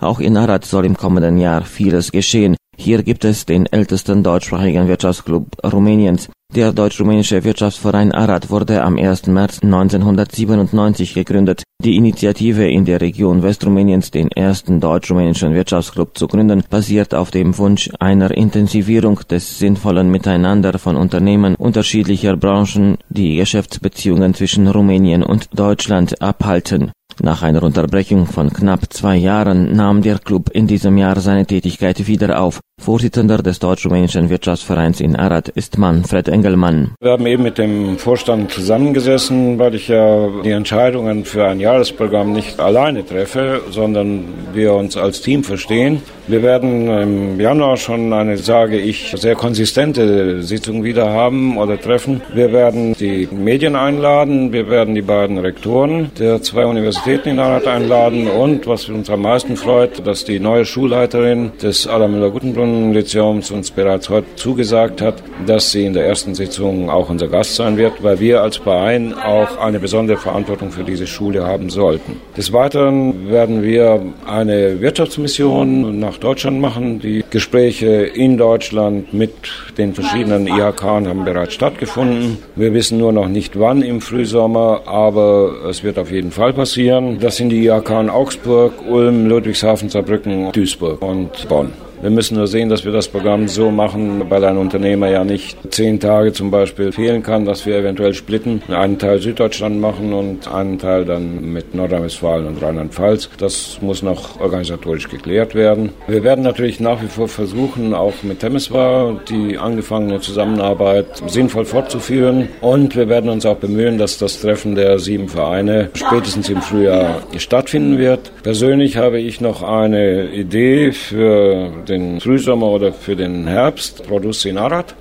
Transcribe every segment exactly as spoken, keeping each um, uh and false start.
Auch in Arad soll im kommenden Jahr vieles geschehen. Hier gibt es den ältesten deutschsprachigen Wirtschaftsclub Rumäniens. Der deutsch-rumänische Wirtschaftsverein Arad wurde am ersten März neunzehnhundertsiebenundneunzig gegründet. Die Initiative, in der Region Westrumäniens den ersten deutsch-rumänischen Wirtschaftsclub zu gründen, basiert auf dem Wunsch einer Intensivierung des sinnvollen Miteinander von Unternehmen unterschiedlicher Branchen, die Geschäftsbeziehungen zwischen Rumänien und Deutschland abhalten. Nach einer Unterbrechung von knapp zwei Jahren nahm der Club in diesem Jahr seine Tätigkeit wieder auf. Vorsitzender des deutsch-rumänischen Wirtschaftsvereins in Arad ist Manfred Engelmann. Wir haben eben mit dem Vorstand zusammengesessen, weil ich ja die Entscheidungen für ein Jahresprogramm nicht alleine treffe, sondern wir uns als Team verstehen. Wir werden im Januar schon eine, sage ich, sehr konsistente Sitzung wieder haben oder treffen. Wir werden die Medien einladen, wir werden die beiden Rektoren der zwei Universitäten in Arad einladen und, was uns am meisten freut, dass die neue Schulleiterin des Adam Müller-Guttenbrunn-Lyzeums uns bereits heute zugesagt hat, dass sie in der ersten Sitzung auch unser Gast sein wird, weil wir als Verein auch eine besondere Verantwortung für diese Schule haben sollten. Des Weiteren werden wir eine Wirtschaftsmission nach Deutschland machen. Die Gespräche in Deutschland mit den verschiedenen I H K haben bereits stattgefunden. Wir wissen nur noch nicht wann im Frühsommer, aber es wird auf jeden Fall passieren. Das sind die I H K in Augsburg, Ulm, Ludwigshafen, Saarbrücken, Duisburg und Bonn. Wir müssen nur sehen, dass wir das Programm so machen, weil ein Unternehmer ja nicht zehn Tage zum Beispiel fehlen kann, dass wir eventuell splitten, einen Teil Süddeutschland machen und einen Teil dann mit Nordrhein-Westfalen und Rheinland-Pfalz. Das muss noch organisatorisch geklärt werden. Wir werden natürlich nach wie vor versuchen, auch mit Temeswar die angefangene Zusammenarbeit sinnvoll fortzuführen. Und wir werden uns auch bemühen, dass das Treffen der sieben Vereine spätestens im Frühjahr stattfinden wird. Persönlich habe ich noch eine Idee für den den Frühsommer oder für den Herbst, Produce in Arad.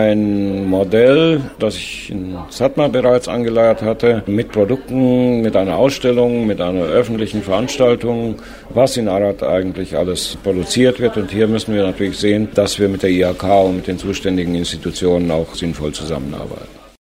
Ein Modell, das ich in Satmar bereits angeleiert hatte, mit Produkten, mit einer Ausstellung, mit einer öffentlichen Veranstaltung, was in Arad eigentlich alles produziert wird. Und hier müssen wir natürlich sehen, dass wir mit der I H K und mit den zuständigen Institutionen auch sinnvoll zusammenarbeiten.